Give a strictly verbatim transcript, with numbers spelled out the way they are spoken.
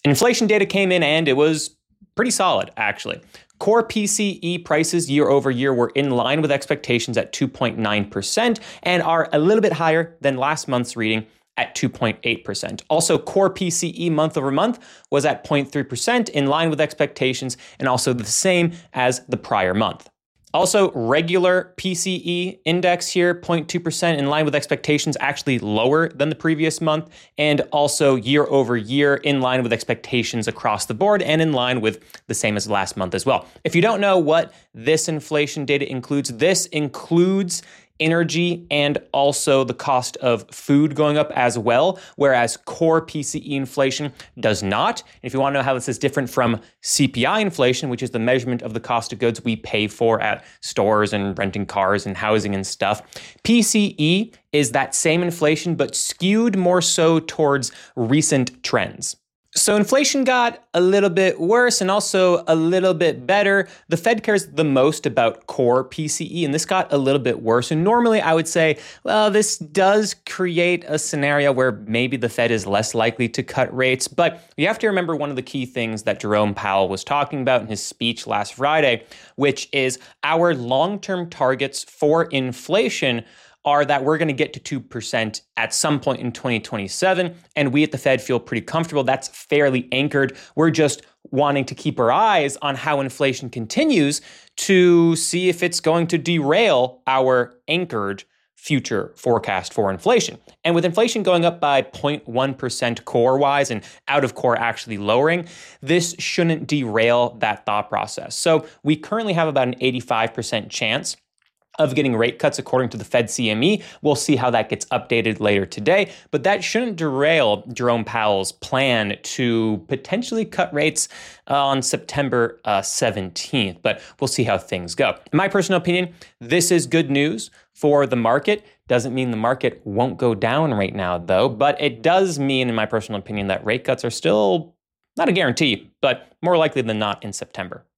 Inflation data came in and it was pretty solid, actually. Core P C E prices year over year were in line with expectations at two point nine percent and are a little bit higher than last month's reading at two point eight percent. Also, core P C E month over month was at zero point three percent, in line with expectations, and also the same as the prior month. Also, regular P C E index here, zero point two percent, in line with expectations, actually lower than the previous month, and also year over year in line with expectations across the board and in line with the same as last month as well. If you don't know what this inflation data includes, this includes energy and also the cost of food going up as well, whereas core P C E inflation does not. And if you want to know how this is different from C P I inflation, which is the measurement of the cost of goods we pay for at stores and renting cars and housing and stuff, P C E is that same inflation, but skewed more so towards recent trends. So inflation got a little bit worse and also a little bit better. The Fed cares the most about core P C E, and this got a little bit worse. And normally I would say, well, this does create a scenario where maybe the Fed is less likely to cut rates. But you have to remember one of the key things that Jerome Powell was talking about in his speech last Friday, which is our long-term targets for inflation are that we're going to get to two percent at some point in twenty twenty-seven. And we at the Fed feel pretty comfortable. That's fairly anchored. We're just wanting to keep our eyes on how inflation continues to see if it's going to derail our anchored future forecast for inflation. And with inflation going up by zero point one percent core-wise and out of core actually lowering, this shouldn't derail that thought process. So we currently have about an eighty-five percent chance of getting rate cuts according to the Fed C M E. We'll see how that gets updated later today, but that shouldn't derail Jerome Powell's plan to potentially cut rates uh, on September uh, seventeenth, but we'll see how things go. In my personal opinion, this is good news for the market. Doesn't mean the market won't go down right now though, but it does mean, in my personal opinion, that rate cuts are still not a guarantee, but more likely than not in September.